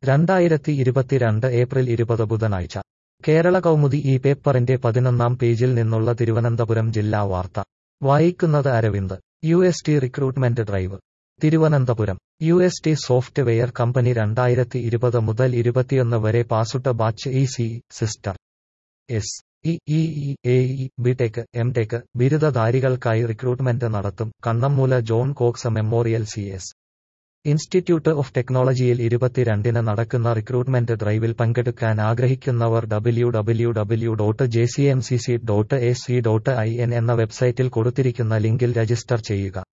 2022 April 20 ബുധനാഴ്ച കേരള കൗമുദി ഈ പേപ്പറിന്റെ 11-ാം പേജിൽ നിന്നുള്ള തിരുവനന്തപുരം ജില്ലാ വാർത്ത വായിക്കുന്നത് Aravind. UST recruitment drive. Thiruvananthapuram. UST software company 2020 മുതൽ 21 വരെ പാസുട്ട ബാച്ച് ECE, സിസ്റ്റർ SE, AE, ബിടെക്, എംടെക് ബിരുദധാരികൾക്കായി റിക്രൂട്ട്മെന്റ് നടത്തും. Kannammoola John Cox memorial CS institute of ടെക്നോളജിയിൽ 22-ന് നടക്കുന്ന റിക്രൂട്ട്മെന്റ് ഡ്രൈവിൽ പങ്കെടുക്കാൻ ആഗ്രഹിക്കുന്നവർ www.jcmcc.ac.in എന്ന വെബ്സൈറ്റിൽ കൊടുത്തിരിക്കുന്ന ലിങ്കിൽ രജിസ്റ്റർ ചെയ്യുക.